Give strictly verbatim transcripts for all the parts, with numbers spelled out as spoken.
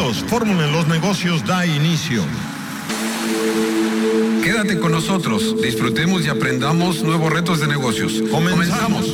amigos, Fórmula en los Negocios da inicio. Quédate con nosotros, disfrutemos y aprendamos nuevos retos de negocios. Comenzamos.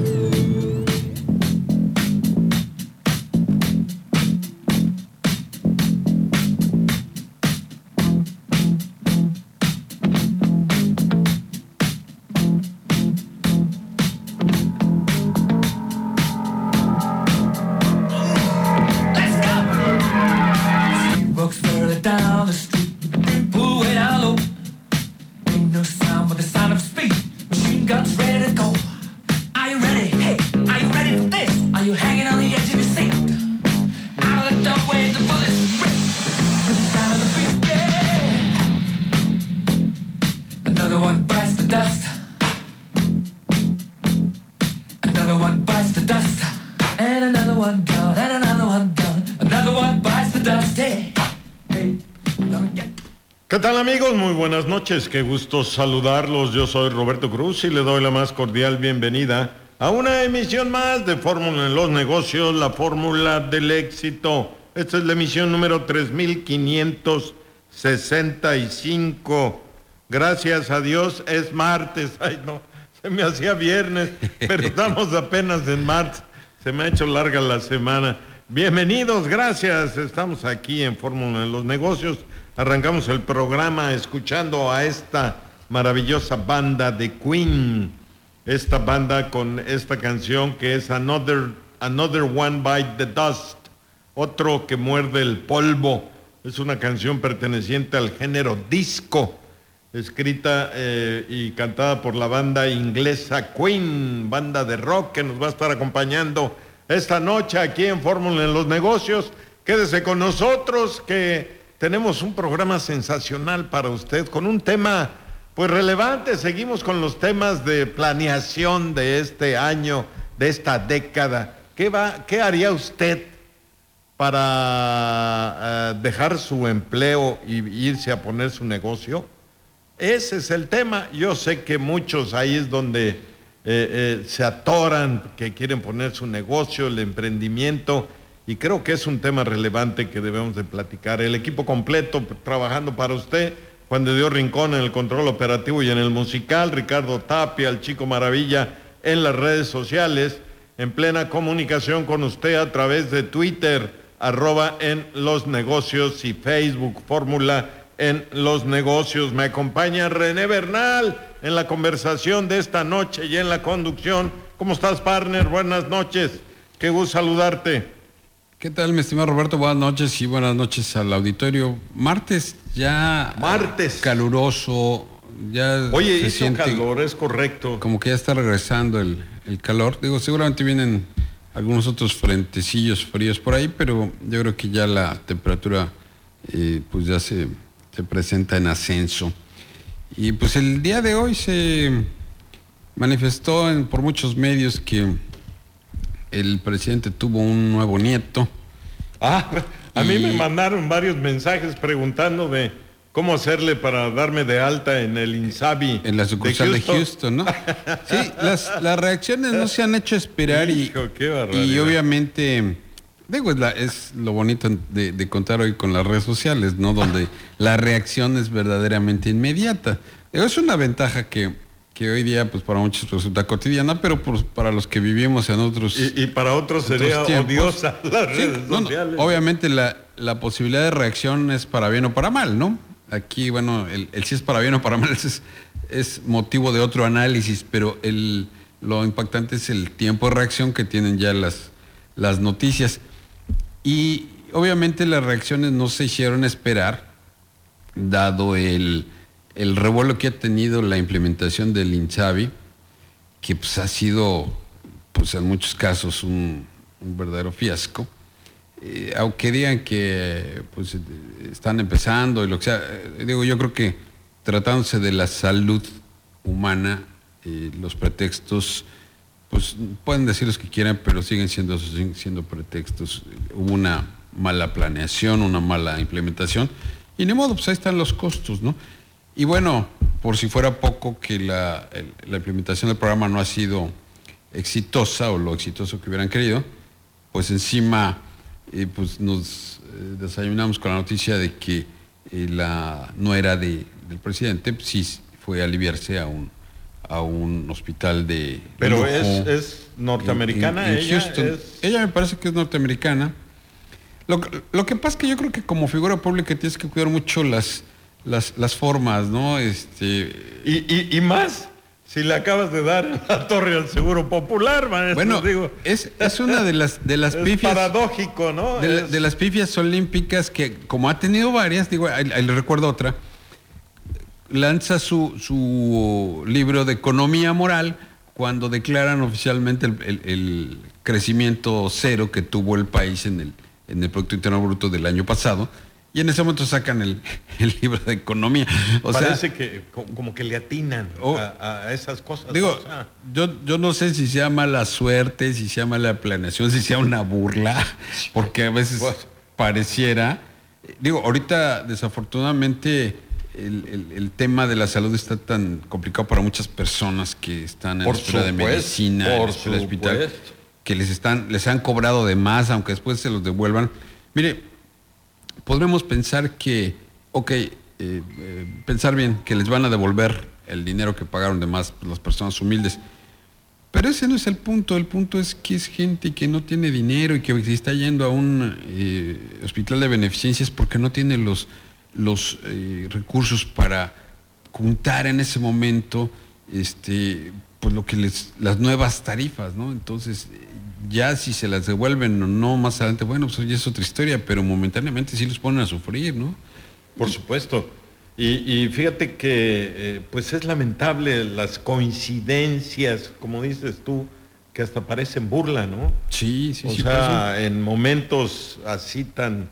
¿Qué tal, amigos? Muy buenas noches, qué gusto saludarlos. Yo soy Roberto Cruz y le doy la más cordial bienvenida a una emisión más de Fórmula en los Negocios, la fórmula del éxito. Esta es la emisión número tres mil quinientos sesenta y cinco. Gracias a Dios es martes. Ay, no, se me hacía viernes, pero estamos apenas en marzo. Se me ha hecho larga la semana. Bienvenidos, gracias. Estamos aquí en Fórmula en los Negocios. Arrancamos el programa escuchando a esta maravillosa banda de Queen. Esta banda con esta canción que es Another, Another One Bite the Dust. Otro que muerde el polvo. Es una canción perteneciente al género disco. Escrita eh, y cantada por la banda inglesa Queen. Banda de rock que nos va a estar acompañando esta noche aquí en Fórmula en los Negocios. Quédese con nosotros que tenemos un programa sensacional para usted con un tema pues relevante. Seguimos con los temas de planeación de este año, de esta década. ¿Qué va, qué haría usted para uh, dejar su empleo y irse a poner su negocio? Ese es el tema. Yo sé que muchos ahí es donde eh, eh, se atoran, que quieren poner su negocio, el emprendimiento. Y creo que es un tema relevante que debemos de platicar. El equipo completo trabajando para usted, Juan de Dios Rincón en el control operativo y en el musical, Ricardo Tapia, el Chico Maravilla en las redes sociales, en plena comunicación con usted a través de Twitter, arroba en los negocios y Facebook, Fórmula en los Negocios. Me acompaña René Bernal en la conversación de esta noche y en la conducción. ¿Cómo estás, partner? Buenas noches. Qué gusto saludarte. ¿Qué tal, mi estimado Roberto? Buenas noches y buenas noches al auditorio. Martes ya Martes. caluroso, ya Oye, se hizo siente calor, es correcto. Como que ya está regresando el, el calor. Digo, seguramente vienen algunos otros frentecillos fríos por ahí, pero yo creo que ya la temperatura eh, pues ya se, se presenta en ascenso. Y pues el día de hoy se manifestó en, por muchos medios que el presidente tuvo un nuevo nieto. Ah, a y... mí me mandaron varios mensajes preguntándome cómo hacerle para darme de alta en el INSABI. En la sucursal de Houston, de Houston, ¿no? Sí, las, las reacciones no se han hecho esperar. Hijo, y, qué barbaridad. Y obviamente, digo, es, la, es lo bonito de, de contar hoy con las redes sociales, ¿no? Donde la reacción es verdaderamente inmediata. Digo, es una ventaja que... que hoy día pues para muchos resulta cotidiana, pero por, para los que vivimos en otros y, y para otros sería otros tiempos, odiosa las sí, redes no, sociales. No, obviamente la, la posibilidad de reacción es para bien o para mal, ¿no? Aquí, bueno, el, el si es para bien o para mal es, es motivo de otro análisis, pero el, lo impactante es el tiempo de reacción que tienen ya las, las noticias. Y obviamente las reacciones no se hicieron esperar, dado el... el revuelo que ha tenido la implementación del INSABI, que pues ha sido, pues en muchos casos, un, un verdadero fiasco. Eh, aunque digan que pues están empezando y lo que sea, eh, digo, yo creo que tratándose de la salud humana, eh, los pretextos, pues pueden decir los que quieran, pero siguen siendo, siguen siendo pretextos. Hubo una mala planeación, una mala implementación, y ni modo, pues ahí están los costos, ¿no? Y bueno, por si fuera poco que la, el, la implementación del programa no ha sido exitosa o lo exitoso que hubieran querido, pues encima eh, pues nos eh, desayunamos con la noticia de que eh, la nuera de, del presidente pues, sí fue a aliviarse a un, a un hospital de Pero lujo es, es norteamericana, en, en, en ella Houston. es... Ella me parece que es norteamericana. Lo, lo que pasa es que yo creo que como figura pública tienes que cuidar mucho las, las, las formas, ¿no? Este... Y, y, y más, si le acabas de dar la torre al Seguro Popular, maestro, bueno, digo. Es, es una de las, de las es pifias... paradójico, ¿no? De, es... de las pifias olímpicas que, como ha tenido varias, digo, ahí, ahí le recuerdo otra, lanza su, su libro de economía moral cuando declaran oficialmente el, el, el crecimiento cero que tuvo el país en el, en el Producto Interno Bruto del año pasado, y en ese momento sacan el, el libro de economía. O Parece sea, que como que le atinan oh, a, a esas cosas. Digo, o sea. yo, yo no sé si sea mala suerte, si sea mala planeación, si sea una burla, porque a veces Pues, pareciera, digo, ahorita desafortunadamente el, el, el tema de la salud está tan complicado para muchas personas que están en Por la espera de supuesto, medicina, en por la espera de hospital, supuesto. que les están, les han cobrado de más, aunque después se los devuelvan. Mire, podremos pensar que, ok, eh, eh, pensar bien, que les van a devolver el dinero que pagaron de más las personas humildes. Pero ese no es el punto. El punto es que es gente que no tiene dinero y que si está yendo a un eh, hospital de beneficencia es porque no tiene los, los eh, recursos para juntar en ese momento este, pues lo que les, las nuevas tarifas, ¿no? Entonces, ya si se las devuelven o no más adelante, bueno, pues ya es otra historia, pero momentáneamente sí los ponen a sufrir, ¿no? Por supuesto. Y, y fíjate que eh, pues es lamentable las coincidencias, como dices tú, que hasta parecen burla, ¿no? Sí, sí, o sí. sea, en momentos así tan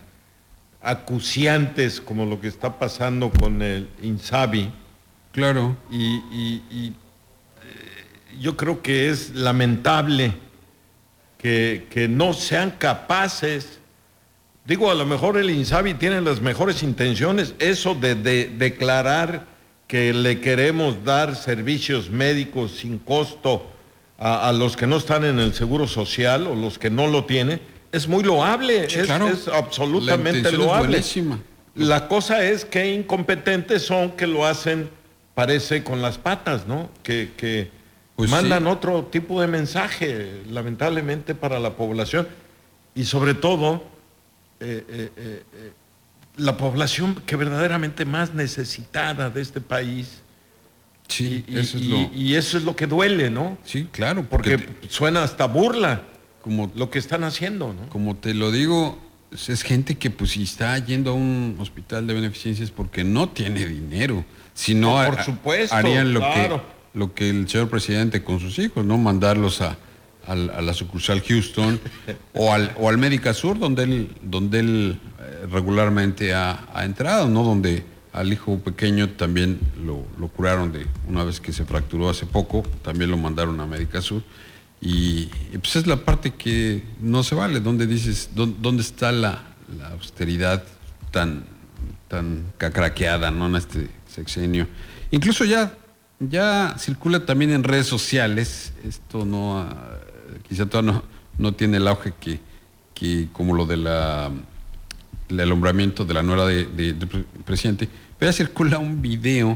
acuciantes como lo que está pasando con el INSABI. Claro. Y, y, y eh, yo creo que es lamentable que, que no sean capaces. Digo, a lo mejor el INSABI tiene las mejores intenciones, eso de, de declarar que le queremos dar servicios médicos sin costo a, a los que no están en el Seguro Social o los que no lo tienen, es muy loable, Sí, es, claro. es absolutamente La intención loable. es buenísima. La cosa es que incompetentes son que lo hacen, parece, con las patas, ¿no? Que, que Pues mandan sí. otro tipo de mensaje, lamentablemente, para la población. Y sobre todo, eh, eh, eh, eh, la población que verdaderamente más necesitada de este país. Sí, Y, eso es y- lo... y eso es lo que duele, ¿no? Sí, claro, Porque porque te- suena hasta burla como, lo que están haciendo, ¿no? como te lo digo, es es gente que pues si está yendo a un hospital de beneficencia es porque no tiene dinero. Si no, Por ha- supuesto, harían lo, claro. que, lo que el señor presidente con sus hijos, ¿no? Mandarlos a, al- a la sucursal Houston o al, o al Médica Sur, donde él, donde él eh, regularmente ha, ha entrado, ¿no? Donde al hijo pequeño también lo, lo curaron de una vez que se fracturó hace poco, también lo mandaron a Médica Sur. Y, y, pues es la parte que no se vale, donde dices, dónde, dónde está la, la austeridad tan, tan cacraqueada, ¿no? En este sexenio. Incluso ya, ya circula también en redes sociales, esto no, ah, quizá todavía no, no tiene el auge que, que como lo de la el alumbramiento de la nuera de, de, de pre- presidente, pero ya circula un video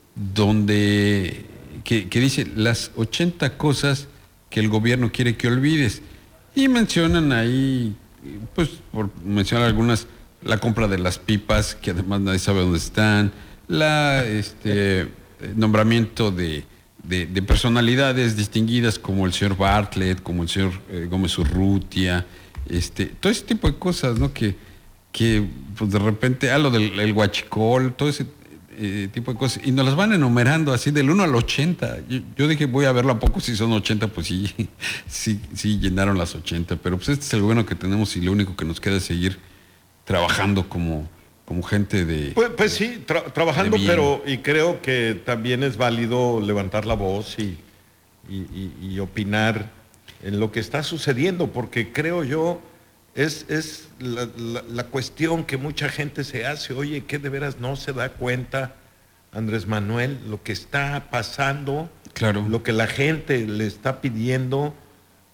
donde que, que dice las ochenta cosas que el gobierno quiere que olvides. Y mencionan ahí, pues por mencionar algunas, la compra de las pipas, que además nadie sabe dónde están, la este nombramiento de, de, de personalidades distinguidas como el señor Bartlett, como el señor eh, Gómez Urrutia, este, todo ese tipo de cosas, ¿no? Que, que pues de repente, ah, lo del el huachicol, todo ese eh, tipo de cosas, y nos las van enumerando así del uno al ochenta. Yo, yo dije, voy a verlo a poco, si son ochenta, pues sí, sí, sí llenaron las ochenta, pero pues este es el bueno que tenemos y lo único que nos queda es seguir trabajando como, como gente de... Pues, pues sí, tra- trabajando, de bien. pero y creo que también es válido levantar la voz y, y, y- y opinar en lo que está sucediendo, porque creo yo es, es la, la- la cuestión que mucha gente se hace, oye, que de veras no se da cuenta Andrés Manuel lo que está pasando, Claro. lo que la gente le está pidiendo,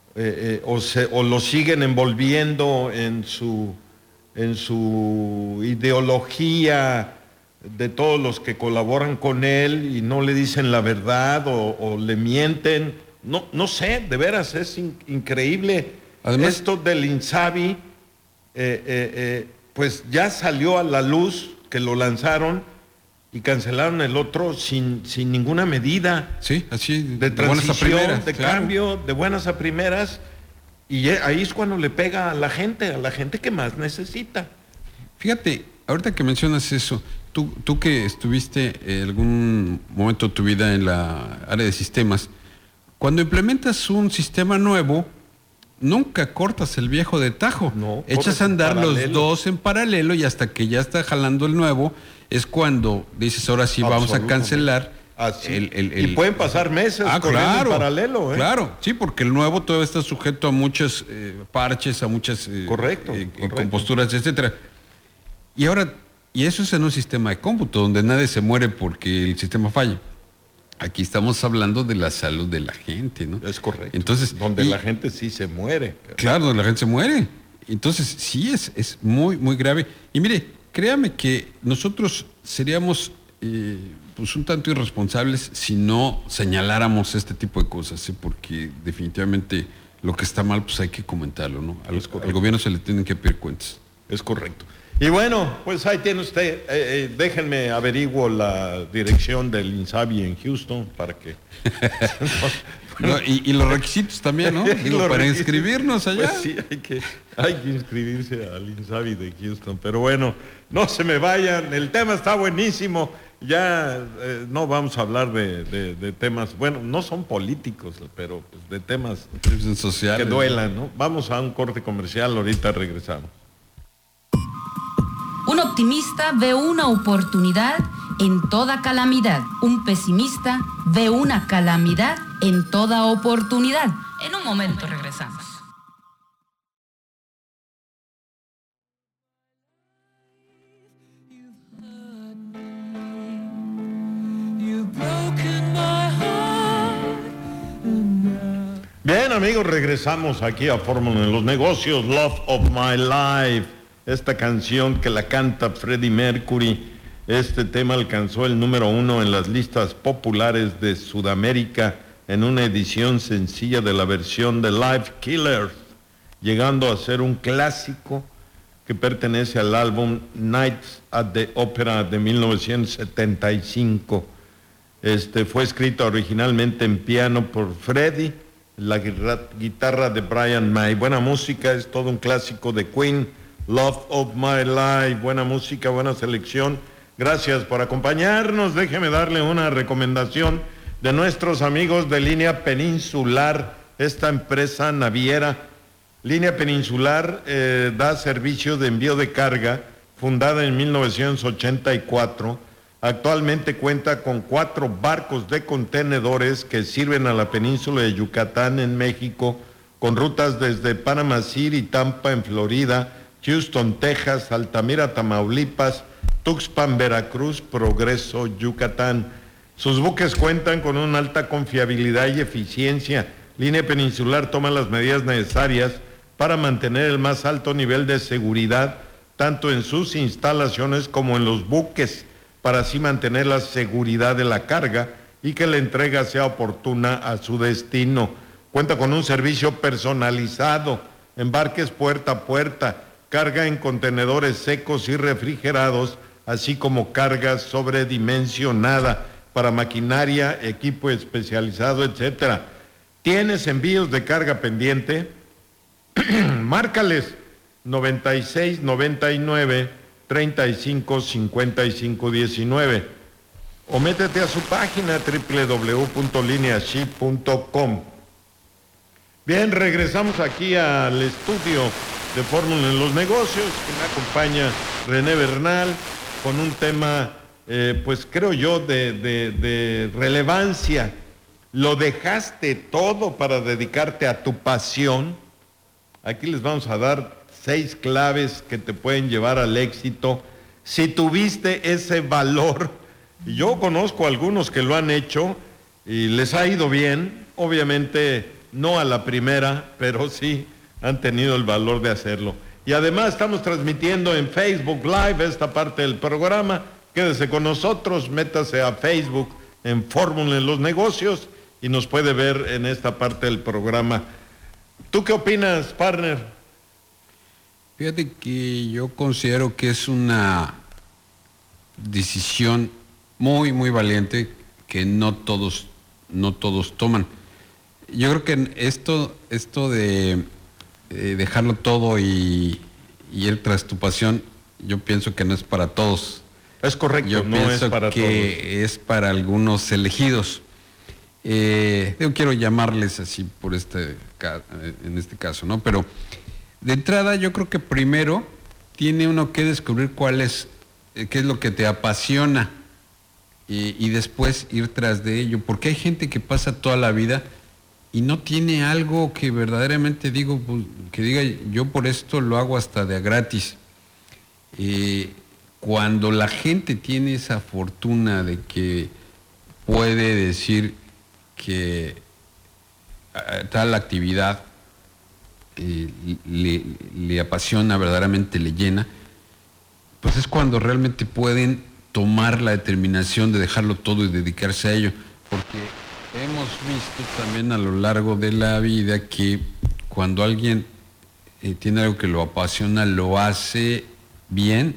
eh, eh, o, se, o lo siguen envolviendo en su, en su ideología de todos los que colaboran con él y no le dicen la verdad o, o le mienten. No, no sé, de veras es in, increíble. Además, esto del INSABI, eh, eh, eh, pues ya salió a la luz que lo lanzaron y cancelaron el otro sin, sin ninguna medida. Sí, así de, de transición, buenas a primeras, de claro. cambio, de buenas a primeras, y ahí es cuando le pega a la gente, a la gente que más necesita. Fíjate, ahorita que mencionas eso, tú, tú que estuviste en algún momento de tu vida en la área de sistemas, cuando implementas un sistema nuevo, nunca cortas el viejo de tajo. No, echas a andar los dos en paralelo y hasta que ya está jalando el nuevo, es cuando dices, ahora sí vamos a cancelar. El, el, el, y pueden pasar meses ah, claro, en paralelo. ¿eh? Claro, sí, porque el nuevo todavía está sujeto a muchos eh, parches, a muchas eh, correcto, eh, correcto. composturas, etcétera. Y ahora, y eso es en un sistema de cómputo, donde nadie se muere porque el sistema falla. Aquí estamos hablando de la salud de la gente, ¿no? Es correcto. Entonces, donde y, la gente sí se muere. Claro, donde la gente se muere. Entonces, sí es, es muy, muy grave. Y mire, créame que nosotros seríamos eh, pues un tanto irresponsables si no señaláramos este tipo de cosas, ¿sí? Porque definitivamente lo que está mal, pues hay que comentarlo, ¿no? Al, al gobierno se le tienen que pedir cuentas. Es correcto. Y bueno, pues ahí tiene usted, eh, eh, déjenme averiguo la dirección del INSABI en Houston para que... no, y, y los requisitos también, ¿no? Digo, para inscribirnos allá. Pues sí, hay que, hay que inscribirse al INSABI de Houston, pero bueno, no se me vayan, el tema está buenísimo, ya eh, no vamos a hablar de, de, de temas, bueno, no son políticos, pero pues, de temas sociales que duelan, ¿no? Vamos a un corte comercial, ahorita regresamos. Un optimista ve una oportunidad en toda calamidad. Un pesimista ve una calamidad en toda oportunidad. En un momento regresamos. Bien, amigos, regresamos aquí a Fórmula en los Negocios, Love of My Life. Esta canción que la canta Freddie Mercury, este tema alcanzó el número uno en las listas populares de Sudamérica en una edición sencilla de la versión de Live Killers, llegando a ser un clásico que pertenece al álbum Nights at the Opera de mil novecientos setenta y cinco. Este fue escrito originalmente en piano por Freddie, la guitarra de Brian May. Buena música, es todo un clásico de Queen. Love of My Life, buena música, buena selección. Gracias por acompañarnos. Déjeme darle una recomendación de nuestros amigos de Línea Peninsular, esta empresa naviera. Línea Peninsular eh, da servicio de envío de carga, fundada en mil novecientos ochenta y cuatro. Actualmente cuenta con cuatro barcos de contenedores que sirven a la península de Yucatán en México, con rutas desde Panama City, Tampa en Florida, Houston, Texas, Altamira, Tamaulipas, Tuxpan, Veracruz, Progreso, Yucatán. Sus buques cuentan con una alta confiabilidad y eficiencia. Línea Peninsular toma las medidas necesarias para mantener el más alto nivel de seguridad, tanto en sus instalaciones como en los buques, para así mantener la seguridad de la carga y que la entrega sea oportuna a su destino. Cuenta con un servicio personalizado, embarques puerta a puerta, carga en contenedores secos y refrigerados, así como carga sobredimensionada para maquinaria, equipo especializado, etcétera. ¿Tienes envíos de carga pendiente? Márcales noventa y seis, noventa y nueve, treinta y cinco, cincuenta y cinco, diecinueve o métete a su página doble u doble u doble u punto linea ship punto com. Bien, regresamos aquí al estudio de Fórmula en los Negocios, que me acompaña René Bernal con un tema, eh, pues creo yo, de, de, de relevancia. ¿Lo dejaste todo para dedicarte a tu pasión? Aquí les vamos a dar seis claves que te pueden llevar al éxito si tuviste ese valor. Yo conozco a algunos que lo han hecho y les ha ido bien. Obviamente no a la primera, pero sí han tenido el valor de hacerlo. Y además estamos transmitiendo en Facebook Live esta parte del programa. Quédese con nosotros, métase a Facebook en Fórmula en los Negocios y nos puede ver en esta parte del programa. ¿Tú qué opinas, partner? Fíjate que yo considero que es una decisión muy, muy valiente que no todos, no todos toman. Yo creo que esto, esto de eh, dejarlo todo y, y ir tras tu pasión, yo pienso que no es para todos. Es correcto, yo no pienso es para que todos. es para algunos elegidos. Eh, yo quiero llamarles así por este, en este caso, ¿no? Pero de entrada yo creo que primero tiene uno que descubrir cuál es, eh, qué es lo que te apasiona y, y después ir tras de ello, porque hay gente que pasa toda la vida y no tiene algo que verdaderamente digo, pues, que diga yo por esto lo hago hasta de a gratis. Eh, cuando la gente tiene esa fortuna de que puede decir que uh, tal actividad eh, le, le apasiona, verdaderamente le llena, pues es cuando realmente pueden tomar la determinación de dejarlo todo y dedicarse a ello, porque hemos visto también a lo largo de la vida que cuando alguien eh, tiene algo que lo apasiona, lo hace bien,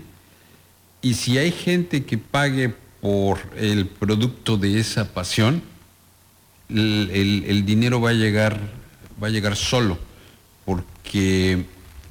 y si hay gente que pague por el producto de esa pasión, el, el, el dinero va a llegar, va a llegar solo, porque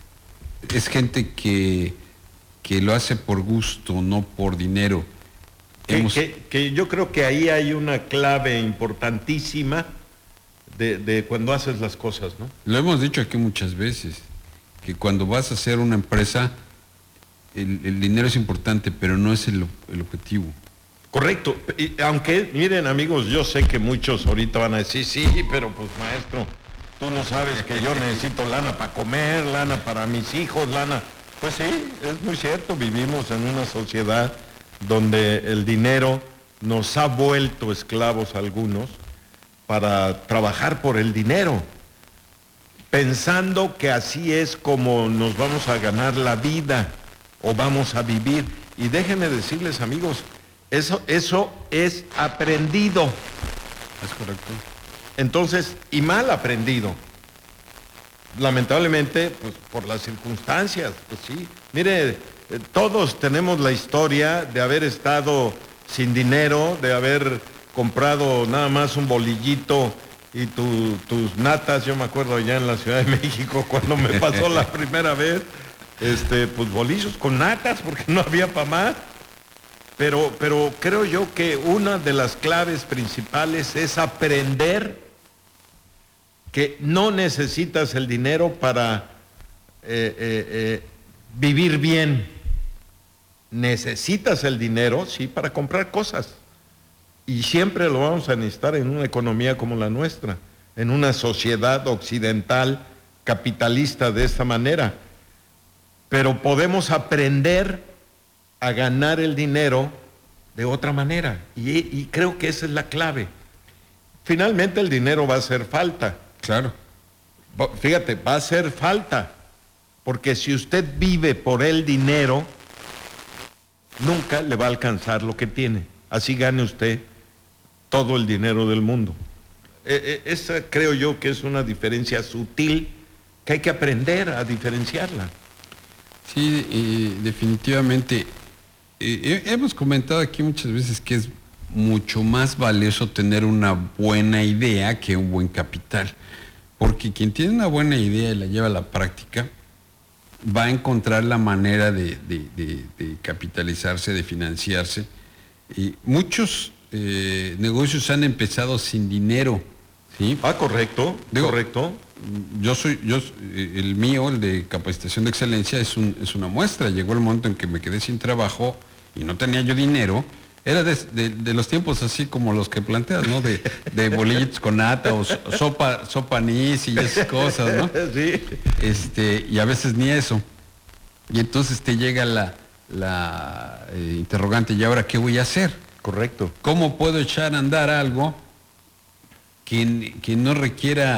es gente que, que lo hace por gusto, no por dinero. Que, Hemos... que, que yo creo que ahí hay una clave importantísima de, de cuando haces las cosas, ¿no? Lo hemos dicho aquí muchas veces, que cuando vas a hacer una empresa, el, el dinero es importante, pero no es el, el objetivo. Correcto, y aunque, miren amigos, yo sé que muchos ahorita van a decir, sí, pero pues maestro, tú no sabes que yo necesito lana para comer, lana para mis hijos, lana... Pues sí, es muy cierto, vivimos en una sociedad donde el dinero nos ha vuelto esclavos a algunos para trabajar por el dinero, pensando que así es como nos vamos a ganar la vida o vamos a vivir. Y déjenme decirles, amigos, eso, eso es aprendido. Es correcto. Entonces, y mal aprendido. Lamentablemente, pues por las circunstancias, pues sí. Mire, eh, todos tenemos la historia de haber estado sin dinero, de haber comprado nada más un bolillito y tu, tus natas. Yo me acuerdo allá en la Ciudad de México cuando me pasó la primera vez, este, pues bolillos con natas porque no había para más. Pero, pero creo yo que una de las claves principales es aprender que no necesitas el dinero para eh, eh, eh, vivir bien. Necesitas el dinero, sí, para comprar cosas. Y siempre lo vamos a necesitar en una economía como la nuestra, en una sociedad occidental capitalista de esta manera. Pero podemos aprender a ganar el dinero de otra manera. Y, y creo que esa es la clave. Finalmente el dinero va a hacer falta. Claro. Fíjate, va a hacer falta, porque si usted vive por el dinero, nunca le va a alcanzar lo que tiene. Así gane usted todo el dinero del mundo. Eh, eh, esa creo yo que es una diferencia sutil que hay que aprender a diferenciarla. Sí, eh, definitivamente. Eh, hemos comentado aquí muchas veces que es mucho más valioso tener una buena idea que un buen capital. Porque quien tiene una buena idea y la lleva a la práctica, va a encontrar la manera de, de, de, de capitalizarse, de financiarse. Y muchos eh, negocios han empezado sin dinero, ¿sí? Ah, correcto, Digo, correcto. Yo soy, yo, el mío, el de capacitación de excelencia, es, un, es una muestra. Llegó el momento en que me quedé sin trabajo y no tenía yo dinero. Era de, de, de los tiempos así como los que planteas, ¿no? De, de bolillitos con nata o sopa, sopa anís y esas cosas, ¿no? Sí. Este, y a veces ni eso. Y entonces te llega la, la eh, interrogante, ¿y ahora qué voy a hacer? Correcto. ¿Cómo puedo echar a andar algo que, que no requiera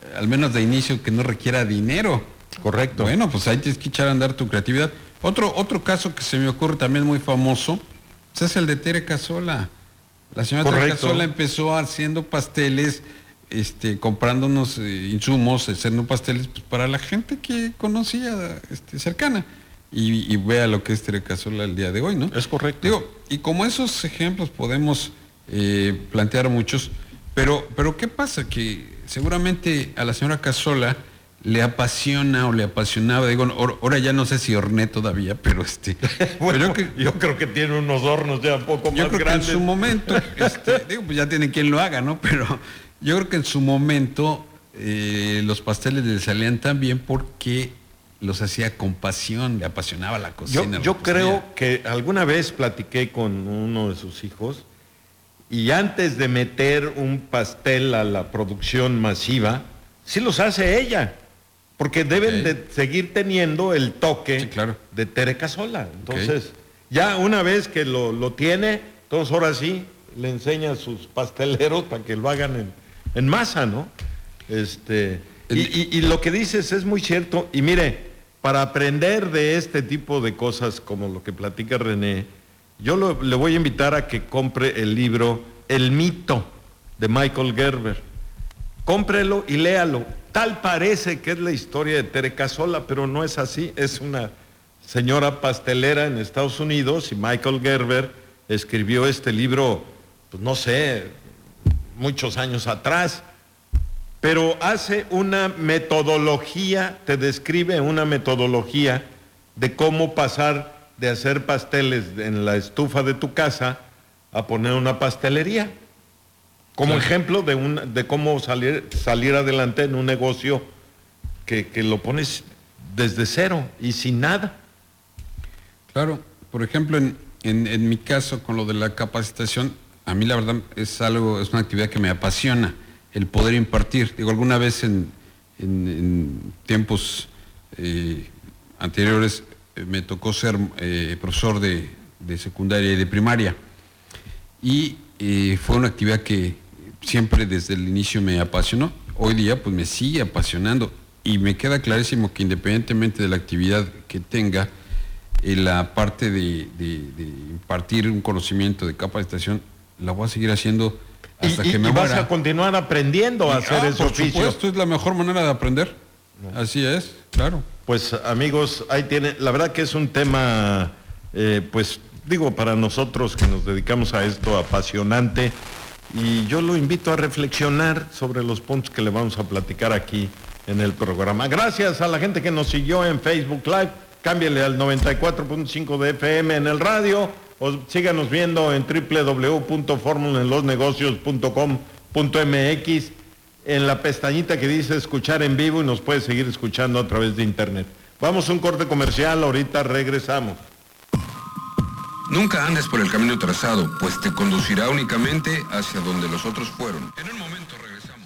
al menos de inicio, que no requiera dinero. Correcto. Bueno, pues ahí tienes que echar a andar tu creatividad. Otro, otro caso que se me ocurre también muy famoso, pues es el de Tere Casola. La señora Tere Casola empezó haciendo pasteles, este, comprando unos eh, insumos, haciendo pasteles pues, para la gente que conocía este, cercana. Y, y vea lo que es Tere Casola el día de hoy, ¿no? Es correcto. Digo, y como esos ejemplos podemos eh, plantear muchos, pero, pero ¿qué pasa? Que seguramente a la señora Casola le apasiona o le apasionaba, digo, ahora ya no sé si horné todavía, pero este... bueno, pero yo, que, yo creo que tiene unos hornos ya un poco yo más creo grandes. Que en su momento, este, digo, pues ya tiene quien lo haga, ¿no? Pero yo creo que en su momento eh, los pasteles le salían tan bien porque los hacía con pasión, le apasionaba la cocina. Yo, yo creo que alguna vez platiqué con uno de sus hijos y antes de meter un pastel a la producción masiva, sí los hace ella. Porque deben okay. de seguir teniendo el toque sí, claro. de Tere Casola. Entonces, okay. ya una vez que lo, lo tiene, entonces ahora sí le enseña a sus pasteleros para que lo hagan en, en masa, ¿no? Este, el... y, y, y lo que dices es muy cierto. Y mire, para aprender de este tipo de cosas como lo que platica René, yo lo, le voy a invitar a que compre el libro El mito de Michael Gerber. Cómprelo y léalo. Tal parece que es la historia de Tere Casola, pero no es así. Es una señora pastelera en Estados Unidos y Michael Gerber escribió este libro, pues no sé, muchos años atrás, pero hace una metodología, te describe una metodología de cómo pasar de hacer pasteles en la estufa de tu casa a poner una pastelería. Como claro. ejemplo de, un, de cómo salir, salir adelante en un negocio que, que lo pones desde cero y sin nada. Claro, por ejemplo, en, en, en mi caso, con lo de la capacitación, a mí la verdad es algo, es una actividad que me apasiona, el poder impartir. Digo, alguna vez en, en, en tiempos eh, anteriores eh, me tocó ser eh, profesor de, de secundaria y de primaria. Y eh, fue una actividad que siempre desde el inicio me apasionó. Hoy día pues me sigue apasionando y me queda clarísimo que independientemente de la actividad que tenga, eh, la parte de, de, de impartir un conocimiento de capacitación la voy a seguir haciendo hasta y, que me y muera. vas a continuar aprendiendo a y, hacer ah, ese por oficio. Por supuesto, es la mejor manera de aprender. No. Así es, claro. Pues amigos, ahí tiene, la verdad que es un tema, eh, pues digo, para nosotros que nos dedicamos a esto, apasionante. Y yo lo invito a reflexionar sobre los puntos que le vamos a platicar aquí en el programa. Gracias a la gente que nos siguió en Facebook Live. Cámbiale al noventa y cuatro punto cinco de F M en el radio o síganos viendo en doble u doble u doble u punto fórmula en los negocios punto com punto m x en la pestañita que dice escuchar en vivo y nos puede seguir escuchando a través de internet. Vamos a un corte comercial, ahorita regresamos. Nunca andes por el camino trazado, pues te conducirá únicamente hacia donde los otros fueron. En un momento regresamos.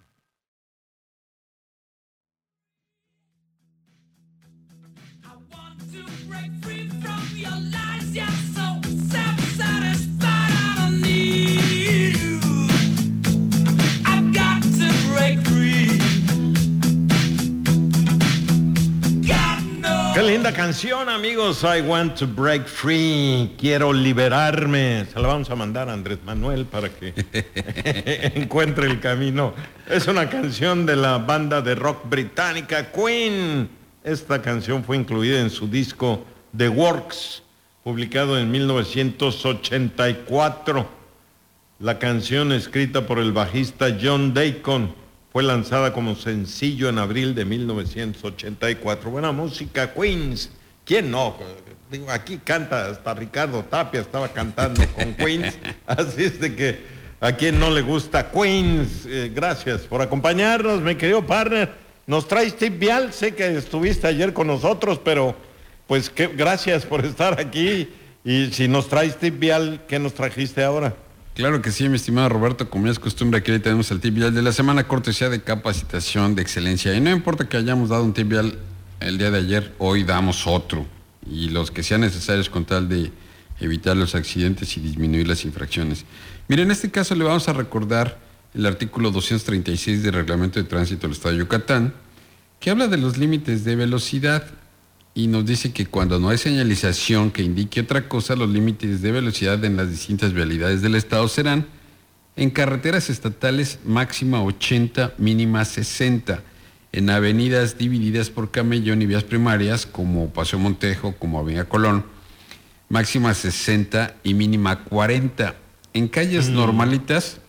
Qué linda canción, amigos. I want to break free. Quiero liberarme. Se la vamos a mandar a Andrés Manuel para que encuentre el camino. Es una canción de la banda de rock británica Queen. Esta canción fue incluida en su disco The Works, publicado en mil novecientos ochenta y cuatro. La canción, escrita por el bajista John Deacon, fue lanzada como sencillo en abril de mil novecientos ochenta y cuatro. Buena música, Queens. ¿Quién no? Digo, aquí canta, hasta Ricardo Tapia estaba cantando con Queens. Así es de que a quien no le gusta Queens. Eh, gracias por acompañarnos, mi querido partner. Nos traes tip vial. Sé que estuviste ayer con nosotros, pero pues que, gracias por estar aquí. Y si nos traes tip vial, ¿qué nos trajiste ahora? Claro que sí, mi estimado Roberto, como ya es costumbre, aquí tenemos el tip vial de la semana, cortesía de capacitación de excelencia. Y no importa que hayamos dado un tip vial el día de ayer, hoy damos otro. Y los que sean necesarios con tal de evitar los accidentes y disminuir las infracciones. Mire, en este caso le vamos a recordar el artículo doscientos treinta y seis del Reglamento de Tránsito del Estado de Yucatán, que habla de los límites de velocidad y nos dice que cuando no hay señalización que indique otra cosa, los límites de velocidad en las distintas vialidades del Estado serán: en carreteras estatales máxima ochenta, mínima sesenta, en avenidas divididas por camellón y vías primarias como Paseo Montejo, como Avenida Colón, máxima sesenta y mínima cuarenta, en calles mm. normalitas,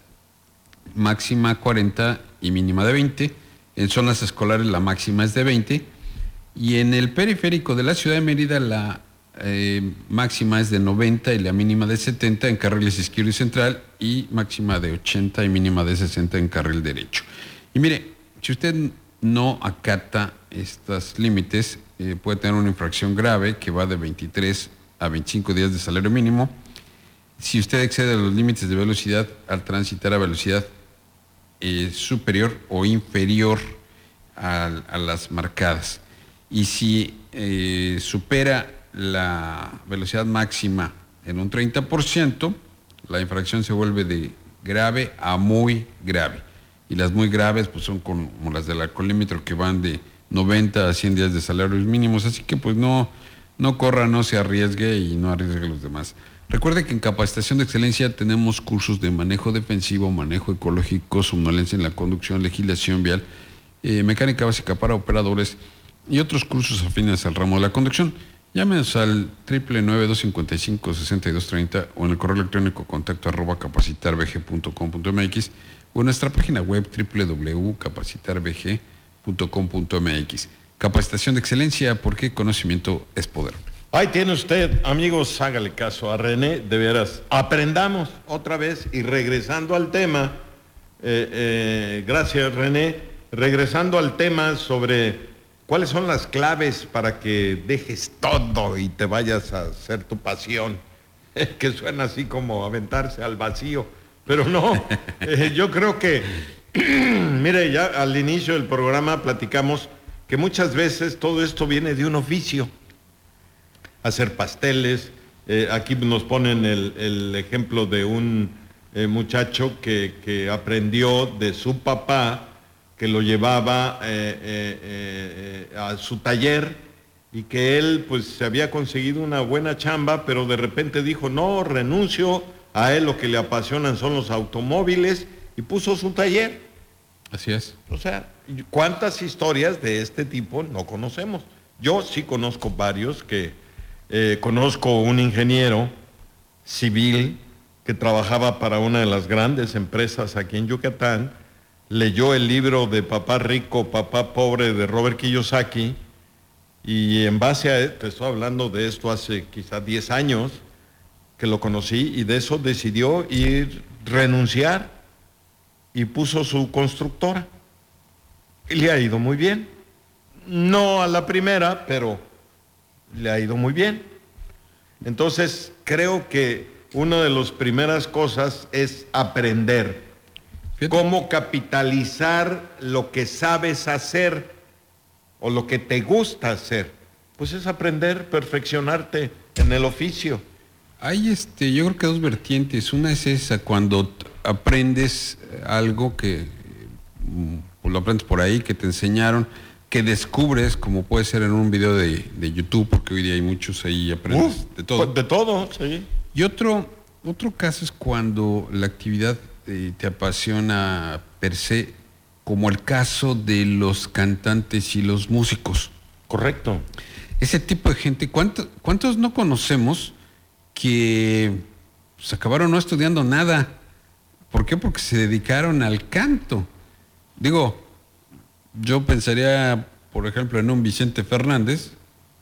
máxima cuarenta y mínima de veinte, en zonas escolares la máxima es de veinte, y en el periférico de la ciudad de Mérida la eh, máxima es de noventa y la mínima de setenta en carriles izquierdo y central, y máxima de ochenta y mínima de sesenta en carril derecho. Y mire, si usted no acata estos límites, eh, puede tener una infracción grave que va de veintitrés a veinticinco días de salario mínimo. Si usted excede los límites de velocidad al transitar a velocidad eh, superior o inferior a, a las marcadas. Y si eh, supera la velocidad máxima en un treinta por ciento, la infracción se vuelve de grave a muy grave. Y las muy graves pues son como las del alcoholímetro, que van de noventa a cien días de salarios mínimos. Así que pues no, no corra, no se arriesgue y no arriesgue a los demás. Recuerde que en Capacitación de Excelencia tenemos cursos de manejo defensivo, manejo ecológico, somnolencia en la conducción, legislación vial, eh, mecánica básica para operadores y otros cursos afines al ramo de la conducción. Llámenos al nueve nueve nueve, dos cinco cinco, seis dos tres cero o en el correo electrónico contacto arroba capacitarvg punto com punto mx o en nuestra página web doble u doble u doble u punto capacitarvg punto com punto m x. Capacitación de Excelencia, porque conocimiento es poder. Ahí tiene usted, amigos, hágale caso a René, de veras. Aprendamos otra vez y regresando al tema, eh, eh, gracias René, regresando al tema sobre cuáles son las claves para que dejes todo y te vayas a hacer tu pasión, que suena así como aventarse al vacío, pero no, eh, yo creo que, mire, ya al inicio del programa platicamos que muchas veces todo esto viene de un oficio. Hacer pasteles, eh, aquí nos ponen el, el ejemplo de un eh, muchacho que, que aprendió de su papá, que lo llevaba eh, eh, eh, a su taller y que él pues se había conseguido una buena chamba, pero de repente dijo, no, renuncio, a él lo que le apasionan son los automóviles, y puso su taller. Así es. O sea, ¿cuántas historias de este tipo no conocemos? Yo sí conozco varios que... Eh, conozco un ingeniero civil que trabajaba para una de las grandes empresas aquí en Yucatán, leyó el libro de Papá Rico, Papá Pobre de Robert Kiyosaki, y en base a, te estoy hablando de esto hace quizá diez años que lo conocí, y de eso decidió ir renunciar y puso su constructora. Y le ha ido muy bien. No a la primera, pero le ha ido muy bien. Entonces, creo que una de las primeras cosas es aprender cómo capitalizar lo que sabes hacer o lo que te gusta hacer. Pues es aprender, perfeccionarte en el oficio. Hay este, yo creo que dos vertientes. Una es esa, cuando aprendes algo que pues lo aprendes por ahí, que te enseñaron, que descubres, como puede ser en un video de, de YouTube, porque hoy día hay muchos ahí, aprendes uh, de todo. De todo, sí. Y otro, otro caso es cuando la actividad eh, te apasiona per se, como el caso de los cantantes y los músicos. Correcto. Ese tipo de gente, ¿cuántos, cuántos no conocemos que pues, acabaron no estudiando nada? ¿Por qué? Porque se dedicaron al canto. Digo, yo pensaría, por ejemplo, en un Vicente Fernández,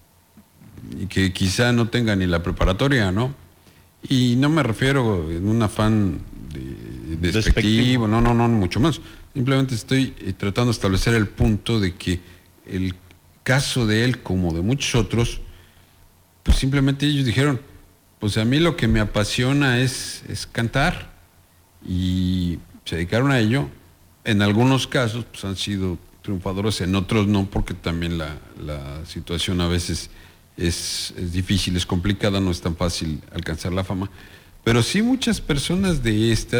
y que quizá no tenga ni la preparatoria, ¿no? Y no me refiero en un afán de, de despectivo, no, no, no, mucho más. Simplemente estoy eh, tratando de establecer el punto de que el caso de él, como de muchos otros, pues simplemente ellos dijeron, pues a mí lo que me apasiona es, es cantar, y se dedicaron a ello. En algunos casos pues han sido triunfadores, en otros no, porque también la, la situación a veces es, es difícil, es complicada, no es tan fácil alcanzar la fama. Pero sí muchas personas de estas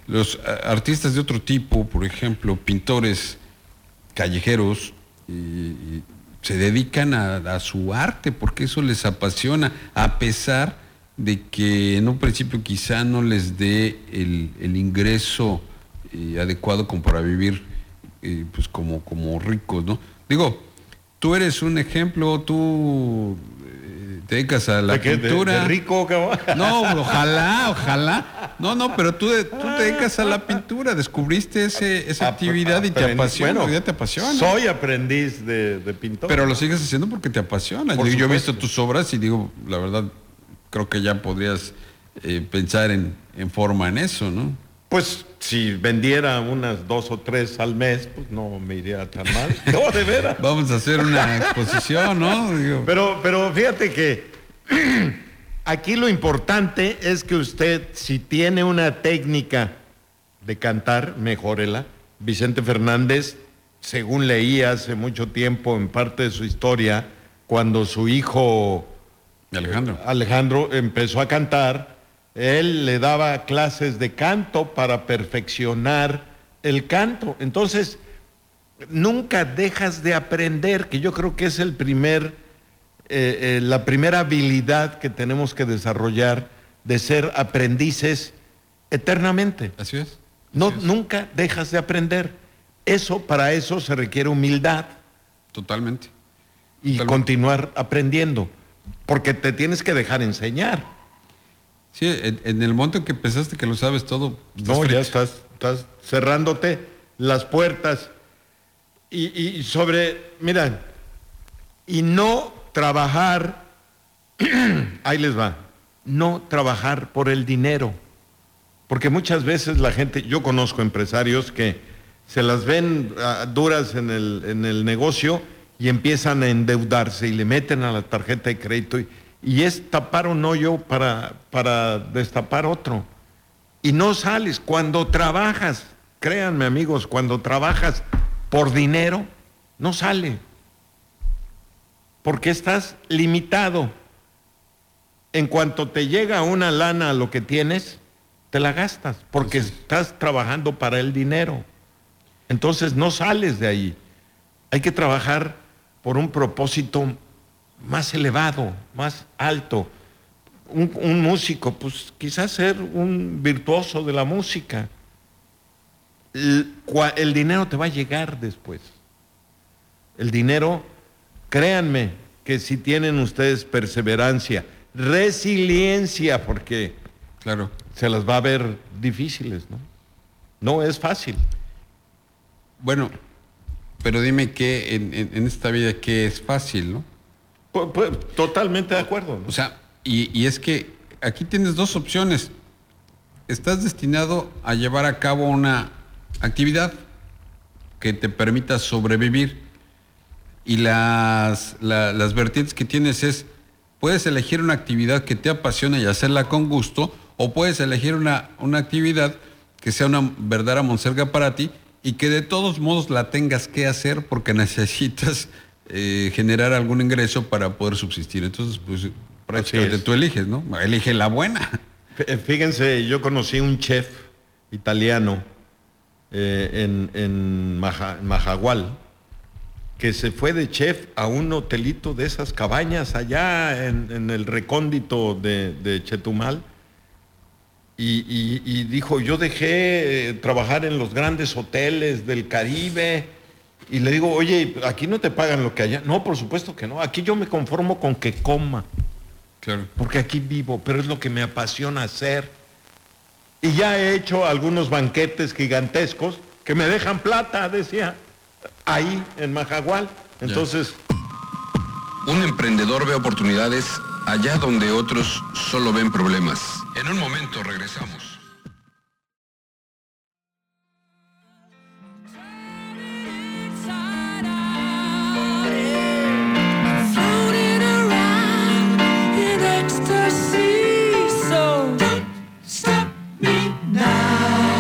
los a, artistas de otro tipo, por ejemplo, pintores callejeros, y, y se dedican a, a su arte porque eso les apasiona, a pesar de que en un principio quizá no les dé el, el ingreso eh, adecuado como para vivir eh, pues como, como ricos, ¿no? Digo, tú eres un ejemplo, tú eh, te dedicas a la ¿De qué? pintura. ¿De, de rico, cabrón? No, ojalá, ojalá. No, no, pero tú, tú te dedicas a la pintura, descubriste ese, esa actividad y te Aprendi- apasiona, bueno, ya te apasiona. Soy aprendiz de, de pintor. Pero lo sigues haciendo porque te apasiona. Por Yo, yo he visto supuesto. tus obras y digo, la verdad, creo que ya podrías eh, pensar en, en forma en eso, ¿no? Pues si vendiera unas dos o tres al mes, pues no me iría tan mal. No, de veras. Vamos a hacer una exposición, ¿no? Digo, Pero, pero fíjate que aquí lo importante es que usted, si tiene una técnica de cantar, mejórela. Vicente Fernández, según leí hace mucho tiempo en parte de su historia, cuando su hijo Alejandro. Alejandro empezó a cantar, él le daba clases de canto para perfeccionar el canto. Entonces, nunca dejas de aprender, que yo creo que es el primer, eh, eh, la primera habilidad que tenemos que desarrollar, de ser aprendices eternamente. Así es. No, Así es. nunca dejas de aprender. Eso, para eso se requiere humildad Totalmente. y Totalmente. continuar aprendiendo, porque te tienes que dejar enseñar. Sí, en, en el momento en que pensaste que lo sabes todo, estás No, frito. ya estás, estás cerrándote las puertas. Y, y sobre, mira, y no trabajar, ahí les va, no trabajar por el dinero. Porque muchas veces la gente, yo conozco empresarios que se las ven uh, duras en el, en el negocio y empiezan a endeudarse y le meten a la tarjeta de crédito y, y es tapar un hoyo para, para destapar otro. Y no sales. Cuando trabajas, créanme amigos, cuando trabajas por dinero, no sale. Porque estás limitado. En cuanto te llega una lana a lo que tienes, te la gastas, porque Así es. estás trabajando para el dinero. Entonces no sales de ahí. Hay que trabajar por un propósito más elevado, más alto. Un, un músico, pues quizás ser un virtuoso de la música. El, cua- el dinero te va a llegar después. El dinero, créanme, que si tienen ustedes perseverancia, resiliencia, porque Claro. se las va a ver difíciles, ¿no? No es fácil. Bueno, pero dime qué en, en, en esta vida qué es fácil, ¿no? Pu- pu- totalmente de acuerdo, ¿no? O sea, y, y es que aquí tienes dos opciones. Estás destinado a llevar a cabo una actividad que te permita sobrevivir y las, la- las vertientes que tienes es, puedes elegir una actividad que te apasiona y hacerla con gusto, o puedes elegir una, una actividad que sea una verdadera monserga para ti y que de todos modos la tengas que hacer porque necesitas eh, generar algún ingreso para poder subsistir. Entonces, pues prácticamente es. tú eliges, ¿no? Elige la buena. F- Fíjense, yo conocí un chef italiano eh, en, en Maja- Majagual, que se fue de chef a un hotelito de esas cabañas allá en, en el recóndito de, de Chetumal. Y, y- y dijo, yo dejé eh, trabajar en los grandes hoteles del Caribe. Y le digo, oye, aquí no te pagan lo que allá. No, por supuesto que no. Aquí yo me conformo con que coma, Claro. porque aquí vivo, pero es lo que me apasiona hacer. Y ya he hecho algunos banquetes gigantescos que me dejan plata, decía, ahí en Majagual. Entonces, Un emprendedor ve oportunidades allá donde otros solo ven problemas. En un momento regresamos. Floating around in ecstasy, so don't stop me now.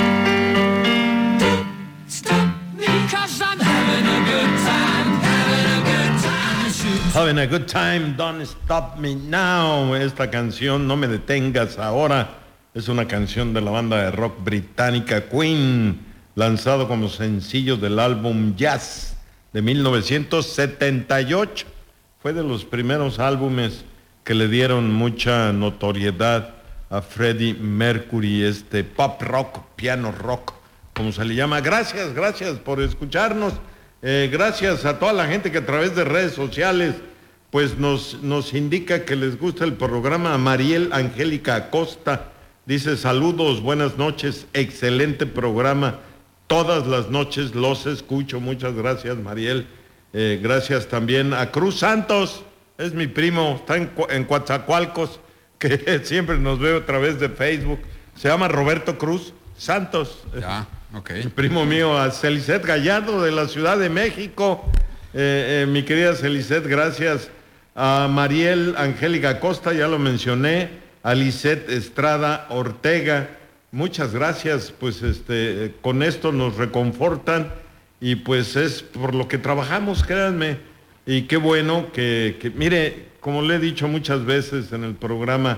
Don't stop me, 'cause I'm having a good time, having a good time. Shoot. having a good time, don't stop me now. Esta canción, No me detengas ahora, Es una canción de la banda de rock británica Queen, lanzado como sencillo del álbum Jazz de mil novecientos setenta y ocho. Fue de los primeros álbumes que le dieron mucha notoriedad a Freddie Mercury, este pop rock, piano rock, como se le llama. Gracias, gracias por escucharnos. Eh, gracias a toda la gente que a través de redes sociales pues nos, nos indica que les gusta el programa. Mariel Angélica Acosta dice: saludos, buenas noches, excelente programa. Todas las noches los escucho. Muchas gracias, Mariel. Eh, gracias también a Cruz Santos, es mi primo, está en, en Coatzacoalcos, que siempre nos ve a través de Facebook. Se llama Roberto Cruz Santos. Ya, ok. El primo mío, a Celicet Gallardo de la Ciudad de México. Eh, eh, mi querida Celicet, gracias. A Mariel Angélica Costa, ya lo mencioné. A Lisette Estrada Ortega, muchas gracias. Pues este, con esto nos reconfortan y pues es por lo que trabajamos, créanme. Y qué bueno que, que mire, como le he dicho muchas veces en el programa,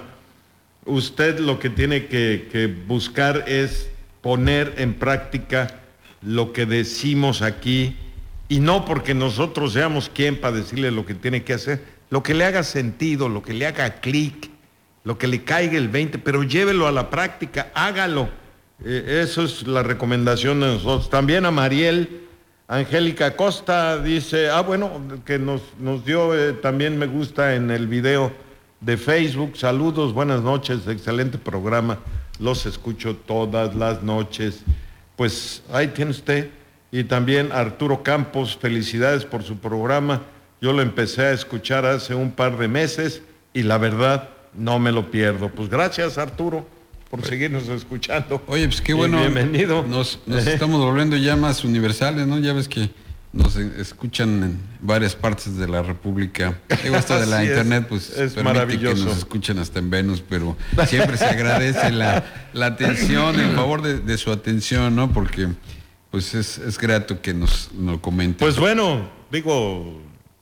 usted lo que tiene que, que buscar es poner en práctica lo que decimos aquí, y no porque nosotros seamos quien para decirle lo que tiene que hacer, lo que le haga sentido, lo que le haga clic, lo que le caiga el veinte, pero llévelo a la práctica, hágalo. Eh, eso es la recomendación de nosotros. También a Mariel Angélica Costa dice, ah bueno, que nos, nos dio eh, también me gusta en el video de Facebook. Saludos, buenas noches, excelente programa, los escucho todas las noches. Pues ahí tiene usted. Y también Arturo Campos, felicidades por su programa. Yo lo empecé a escuchar hace un par de meses y la verdad no me lo pierdo. Pues gracias, Arturo, por seguirnos escuchando. Oye, pues qué bueno. Bienvenido. Nos, nos estamos volviendo ya más universales, ¿no? Ya ves que nos escuchan en varias partes de la República. Digo, esto de la Así internet, es, pues es permite maravilloso. que nos escuchen hasta en Venus, pero siempre se agradece la, la atención, el favor de, de su atención, ¿no? Porque pues es, es grato que nos lo comenten. Pues bueno, digo,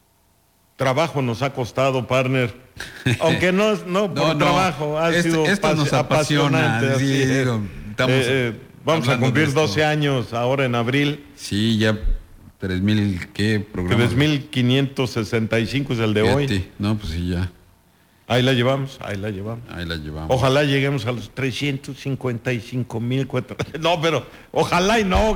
trabajo nos ha costado, partner. Aunque no, no por no, no, trabajo, ha este, sido esto nos apasiona. apasionante. Sí, Así es. digo, estamos eh, eh, vamos a cumplir doce años ahora en abril. Sí, ya tres mil, ¿qué programa? tres mil quinientos sesenta y cinco es el de Fíjate, hoy. No, pues sí, ya. Ahí la llevamos, ahí la llevamos. Ahí la llevamos. Ojalá lleguemos a los trescientos cincuenta y cinco mil. No, pero ojalá y no.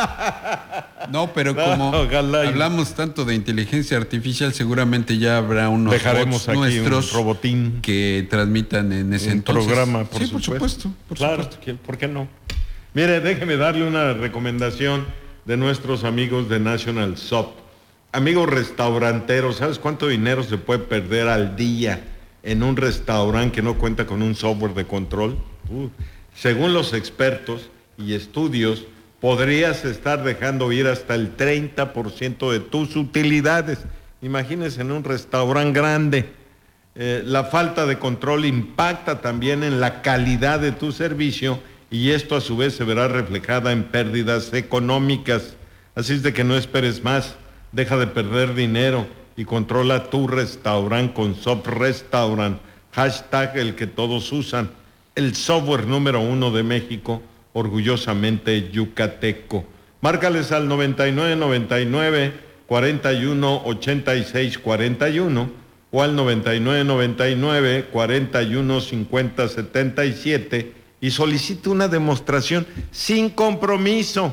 No, pero No, como ojalá y- hablamos tanto de inteligencia artificial, seguramente ya habrá unos Dejaremos bots aquí nuestros un robotín, que transmitan en ese un entonces. programa, por sí, supuesto. por supuesto, por Claro, supuesto. ¿quién- ¿por qué no? Mire, déjeme darle una recomendación de nuestros amigos de National Shop. Amigos restauranteros, ¿sabes cuánto dinero se puede perder al día en un restaurante que no cuenta con un software de control? Uh, según los expertos y estudios, podrías estar dejando ir hasta el treinta por ciento de tus utilidades. Imagínense en un restaurante grande. Eh, la falta de control impacta también en la calidad de tu servicio y esto a su vez se verá reflejada en pérdidas económicas. Así es de que no esperes más, deja de perder dinero y controla tu restaurante con Shop Restaurant, hashtag el que todos usan, el software número uno de México, orgullosamente yucateco. Márcales al noventa y nueve noventa y nueve cuarenta y uno ochenta y seis cuarenta y uno o al noventa y nueve noventa y nueve cuarenta y uno cincuenta setenta y siete y solicite una demostración sin compromiso.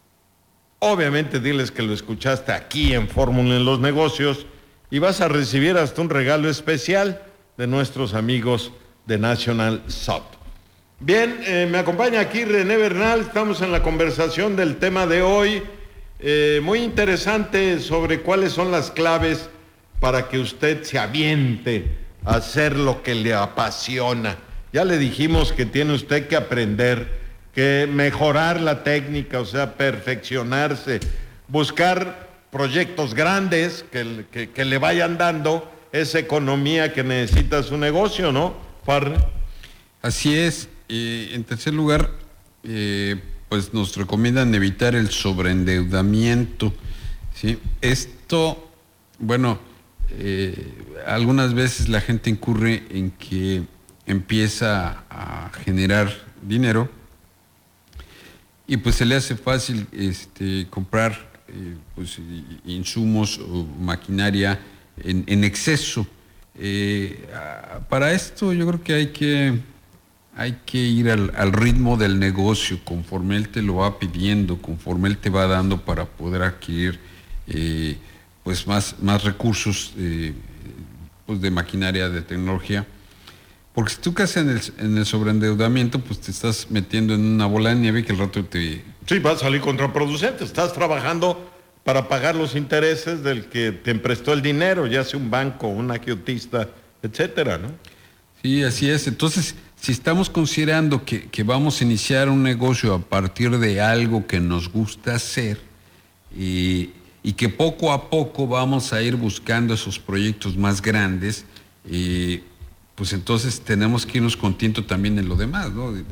Obviamente diles que lo escuchaste aquí en Fórmula en los Negocios y vas a recibir hasta un regalo especial de nuestros amigos de National Shop. Bien, eh, me acompaña aquí René Bernal, estamos en la conversación del tema de hoy, eh, muy interesante sobre cuáles son las claves para que usted se aviente a hacer lo que le apasiona. Ya le dijimos que tiene usted que aprender, que mejorar la técnica, o sea, perfeccionarse, buscar proyectos grandes que, que, que le vayan dando esa economía que necesita su negocio, ¿no, Farre? Así es. Eh, en tercer lugar, eh, pues nos recomiendan evitar el sobreendeudamiento, ¿sí? Esto, bueno, eh, algunas veces la gente incurre en que empieza a generar dinero y pues se le hace fácil este, comprar eh, pues, insumos o maquinaria en, en exceso. Eh, para esto yo creo que hay que, hay que ir al, al ritmo del negocio, conforme él te lo va pidiendo, conforme él te va dando para poder adquirir eh, pues más, más recursos eh, pues de maquinaria, de tecnología. Porque si tú caes en el, en el sobreendeudamiento, pues te estás metiendo en una bola de nieve que el rato te... Sí, va a salir contraproducente. Estás trabajando para pagar los intereses del que te emprestó el dinero, ya sea un banco, un agiotista, etcétera, ¿no? Sí, así es. Entonces, si estamos considerando que, que vamos a iniciar un negocio a partir de algo que nos gusta hacer y, y que poco a poco vamos a ir buscando esos proyectos más grandes, y pues entonces tenemos que irnos contentos también en lo demás, ¿no? En,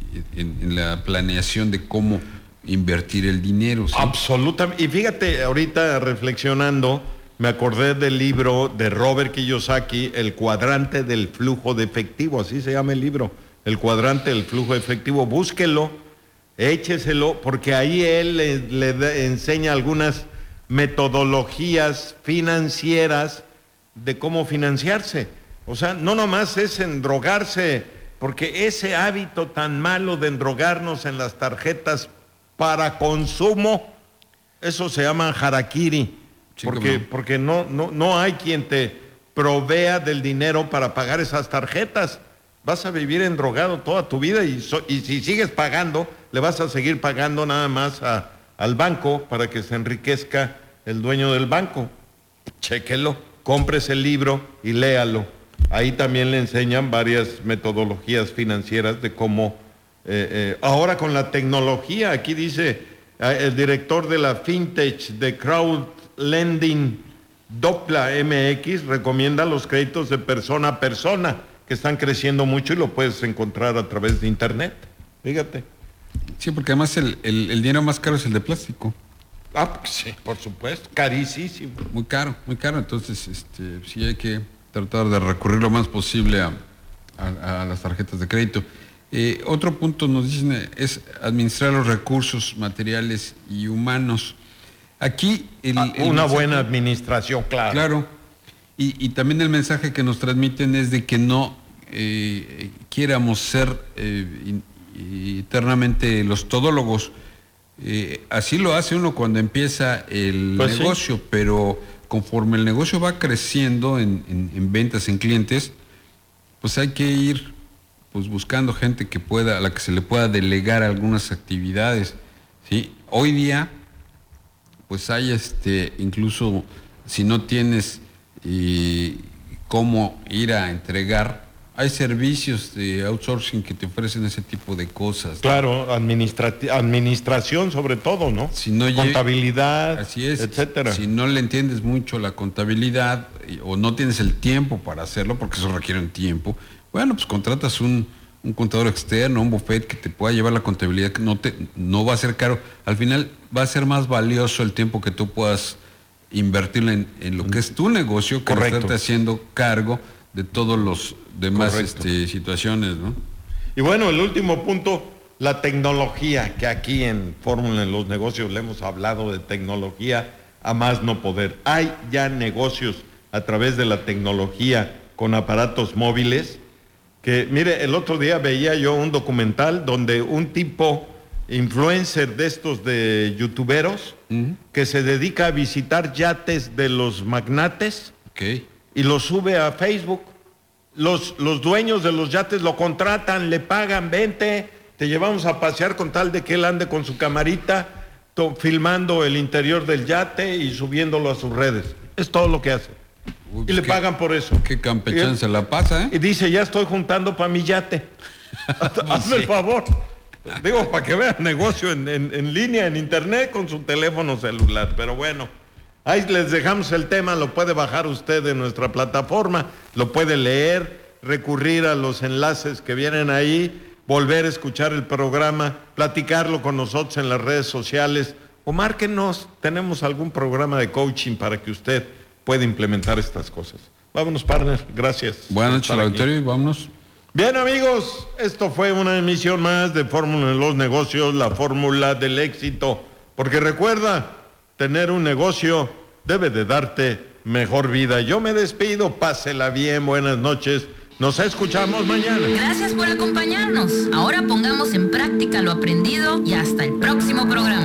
en la planeación de cómo invertir el dinero. ¿Sí? Absolutamente. Y fíjate, ahorita reflexionando, me acordé del libro de Robert Kiyosaki, El cuadrante del flujo de efectivo, así se llama el libro, El cuadrante del flujo de efectivo. Búsquelo, écheselo, porque ahí él le, le da, enseña algunas metodologías financieras de cómo financiarse. O sea, no nomás es endrogarse, porque ese hábito tan malo de endrogarnos en las tarjetas para consumo, eso se llama harakiri, sí, porque, porque no, no, no hay quien te provea del dinero para pagar esas tarjetas. Vas a vivir endrogado toda tu vida y, so, y si sigues pagando, le vas a seguir pagando nada más a, al banco para que se enriquezca el dueño del banco. Chéquelo, compres el libro y léalo. Ahí también le enseñan varias metodologías financieras de cómo, eh, eh, ahora con la tecnología, aquí dice eh, el director de la FinTech de Crowd Lending, Dopla M X, recomienda los créditos de persona a persona, que están creciendo mucho y lo puedes encontrar a través de internet. Fíjate. Sí, porque además el, el, el dinero más caro es el de plástico. Ah, sí, por supuesto, carísimo. Muy caro, muy caro, entonces este, sí hay que tratar de recurrir lo más posible a, a, a las tarjetas de crédito. Eh, otro punto nos dicen es administrar los recursos materiales y humanos. Aquí el, ah, el una mensaje, buena administración, claro. Claro. Y, y también el mensaje que nos transmiten es de que no eh, quiéramos ser eh, in, eternamente los todólogos. Eh, así lo hace uno cuando empieza el pues negocio, sí. Pero conforme el negocio va creciendo en, en, en ventas, en clientes, pues hay que ir pues buscando gente que pueda, a la que se le pueda delegar algunas actividades, ¿sí? Hoy día, pues hay este, incluso si no tienes eh, cómo ir a entregar, hay servicios de outsourcing que te ofrecen ese tipo de cosas. Claro, ¿no? administra administración sobre todo, ¿no? Si no contabilidad, así es, etcétera. Si no le entiendes mucho la contabilidad o no tienes el tiempo para hacerlo, porque eso requiere un tiempo, bueno, pues contratas un, un contador externo, un buffet que te pueda llevar la contabilidad, que no, te, no va a ser caro. Al final va a ser más valioso el tiempo que tú puedas invertir en, en lo que es tu negocio, que estarte haciendo cargo de todos los demás este, situaciones, ¿no? Y bueno, el último punto, la tecnología, que aquí en Fórmula en los Negocios le hemos hablado de tecnología a más no poder. Hay ya negocios a través de la tecnología con aparatos móviles, que mire, el otro día veía yo un documental donde un tipo influencer de estos de youtuberos, uh-huh, que se dedica a visitar yates de los magnates, okay, y los sube a Facebook. Los, los dueños de los yates lo contratan, le pagan, vente, te llevamos a pasear con tal de que él ande con su camarita, to, filmando el interior del yate y subiéndolo a sus redes. Es todo lo que hace. Uy, y le qué, pagan por eso. Qué campechán se la pasa, ¿eh? Y dice, ya estoy juntando para mi yate. Hazme el favor. Digo, para que vean negocio en, en, en línea, en internet, con su teléfono celular. Pero bueno, ahí les dejamos el tema, lo puede bajar usted de nuestra plataforma, lo puede leer, recurrir a los enlaces que vienen ahí, volver a escuchar el programa, platicarlo con nosotros en las redes sociales, o márquenos, tenemos algún programa de coaching para que usted pueda implementar estas cosas. Vámonos, partner, gracias. Buenas noches al auditorio y vámonos. Bien, amigos, esto fue una emisión más de Fórmula en los Negocios, la fórmula del éxito. Porque recuerda, tener un negocio debe de darte mejor vida. Yo me despido, pásela bien, buenas noches. Nos escuchamos mañana. Gracias por acompañarnos. Ahora pongamos en práctica lo aprendido y hasta el próximo programa.